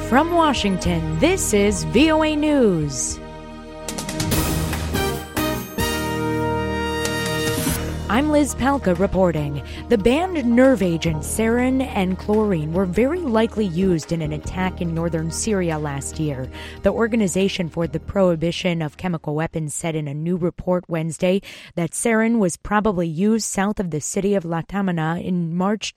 From Washington, this is VOA News. I'm Liz Palka reporting. The banned nerve agents sarin and chlorine were very likely used in an attack in northern Syria last year. The Organization for the Prohibition of Chemical Weapons said in a new report Wednesday that sarin was probably used south of the city of La Tamana in March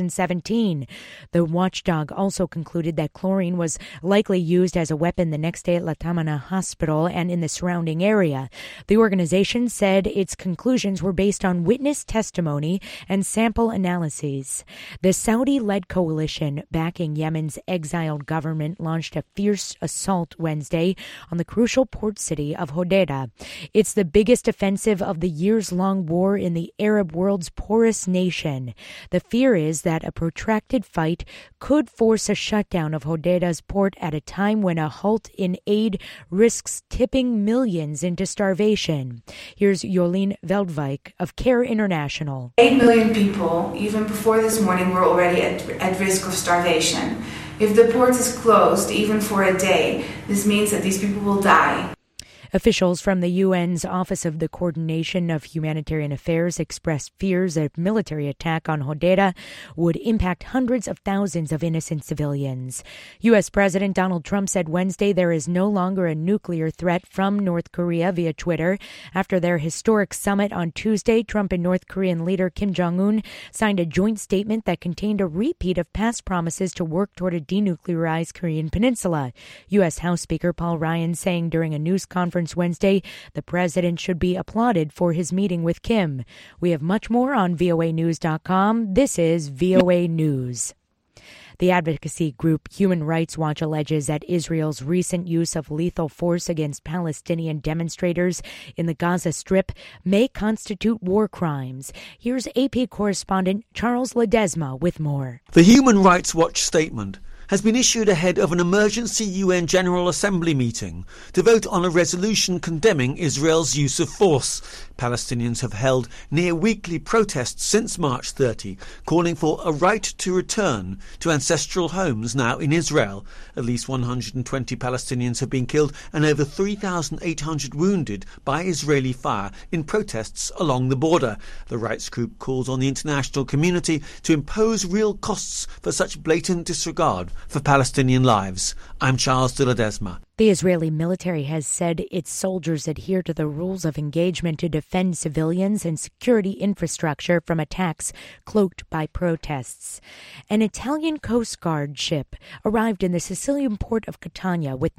2017. The watchdog also concluded that chlorine was likely used as a weapon the next day at La Tamana Hospital and in the surrounding area. The organization said its conclusions were based on witness testimony and sample analyses. The Saudi-led coalition backing Yemen's exiled government launched a fierce assault Wednesday on the crucial port city of Hodeidah. It's the biggest offensive of the years-long war in the Arab world's poorest nation. The fear is that a protracted fight could force a shutdown of Hodeidah's port at a time when a halt in aid risks tipping millions into starvation. Here's Jolien Veldwijk of CARE International. 8 million people, even before this morning, were already at risk of starvation. If the port is closed, even for a day, this means that these people will die. Officials from the UN's Office of the Coordination of Humanitarian Affairs expressed fears a military attack on Hodeidah would impact hundreds of thousands of innocent civilians. U.S. President Donald Trump said Wednesday there is no longer a nuclear threat from North Korea via Twitter. After their historic summit on Tuesday, Trump and North Korean leader Kim Jong-un signed a joint statement that contained a repeat of past promises to work toward a denuclearized Korean peninsula. U.S. House Speaker Paul Ryan saying during a news conference Wednesday, the president should be applauded for his meeting with Kim. We have much more on voanews.com. This is VOA News. The advocacy group Human Rights Watch alleges that Israel's recent use of lethal force against Palestinian demonstrators in the Gaza Strip may constitute war crimes. Here's AP correspondent Charles Ledesma with more. The Human Rights Watch statement has been issued ahead of an emergency UN General Assembly meeting to vote on a resolution condemning Israel's use of force. Palestinians have held near-weekly protests since March 30, calling for a right to return to ancestral homes now in Israel. At least 120 Palestinians have been killed and over 3,800 wounded by Israeli fire in protests along the border. The rights group calls on the international community to impose real costs for such blatant disregard for Palestinian lives. I'm Charles de Ledesma. The Israeli military has said its soldiers adhere to the rules of engagement to defend civilians and security infrastructure from attacks cloaked by protests. An Italian Coast Guard ship arrived in the Sicilian port of Catania with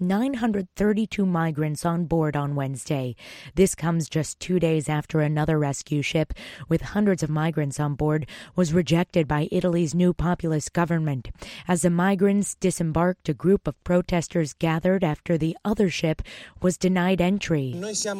932 migrants on board on Wednesday. This comes just 2 days after another rescue ship with hundreds of migrants on board was rejected by Italy's new populist government. As the migrants disembarked, a group of protesters gathered after the other ship was denied entry. Volunteer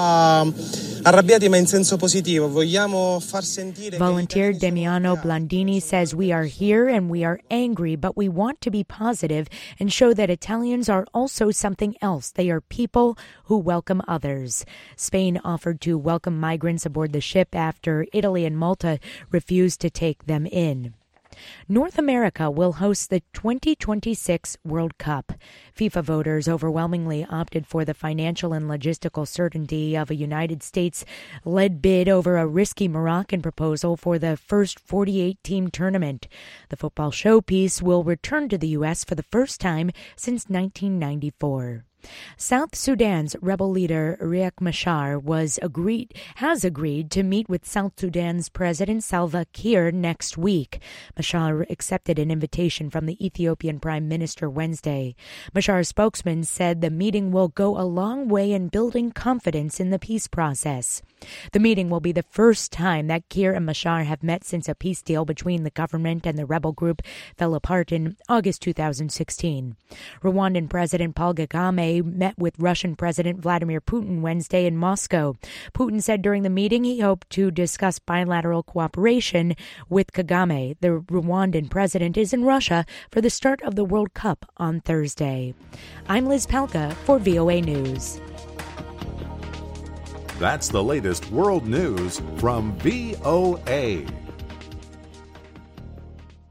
Demiano Blandini says, "We are here and we are angry, but we want to be positive and show that Italians are also something else. They are people who welcome others." Spain offered to welcome migrants aboard the ship after Italy and Malta refused to take them in. North America will host the 2026 World Cup. FIFA voters overwhelmingly opted for the financial and logistical certainty of a United States-led bid over a risky Moroccan proposal for the first 48-team tournament. The football showpiece will return to the U.S. for the first time since 1994. South Sudan's rebel leader Riek Machar has agreed to meet with South Sudan's President Salva Kiir next week. Machar accepted an invitation from the Ethiopian Prime Minister Wednesday. Machar's spokesman said the meeting will go a long way in building confidence in the peace process. The meeting will be the first time that Kiir and Machar have met since a peace deal between the government and the rebel group fell apart in August 2016. Rwandan President Paul Kagame met with Russian President Vladimir Putin Wednesday in Moscow. Putin said during the meeting he hoped to discuss bilateral cooperation with Kagame. The Rwandan president is in Russia for the start of the World Cup on Thursday. I'm Liz Palka for VOA News. That's the latest world news from VOA.